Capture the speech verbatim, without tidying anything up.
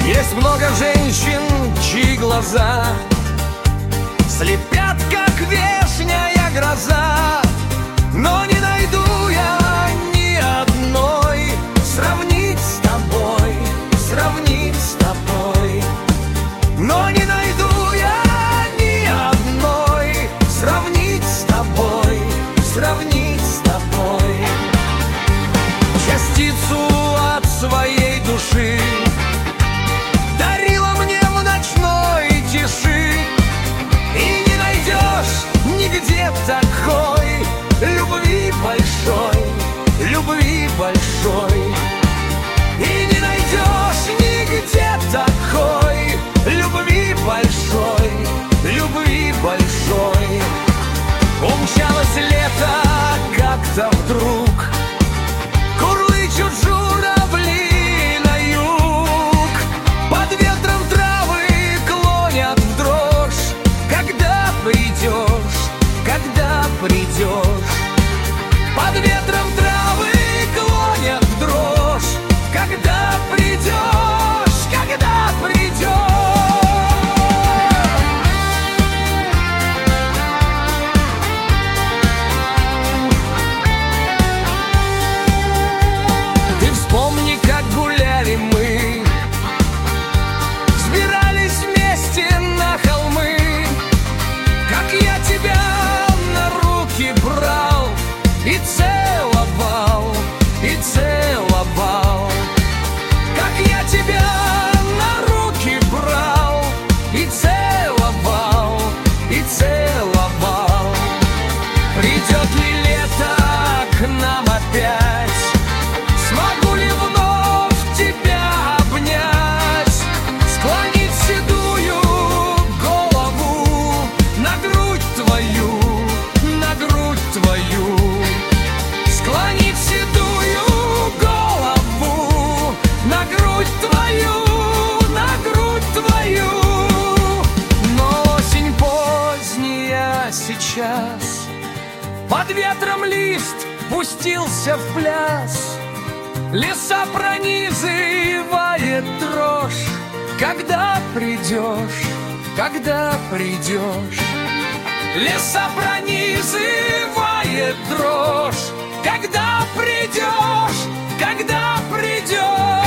Есть много женщин, чьи глаза слепят, как вешняя гроза, но не найду я ни одной сравнить с тобой, сравнить с тобой. Но не найду я ни одной сравнить с тобой, сравнить с тобой. Частицу от своей души дарила мне в ночной тиши, и не найдешь нигде такой любви большой, любви большой. И не найдешь нигде такой любви большой, любви большой. Умчалось лето как-то вдруг, курлычут журавли на юг, под ветром травы клонят в дрожь. Когда придешь, когда придешь, под ветром травы клонят в дрожь. Когда придешь, когда придешь. Ты вспомни, как гуляли мы, взбирались вместе на холмы, как я тебя на руки брал и целовал, и целовал. Как я тебя на руки брал и целовал, и целовал. Придет ли лето к нам опять? Смогу ли вновь тебя обнять? Склонить седую голову на грудь твою, на грудь твою. Склонить седую голову на грудь твою, на грудь твою. Но осень поздняя сейчас, под ветром лист пустился в пляс, леса пронизывает дрожь. Когда придешь, когда придешь, леса пронизывает дрожь. Когда придешь, когда придешь.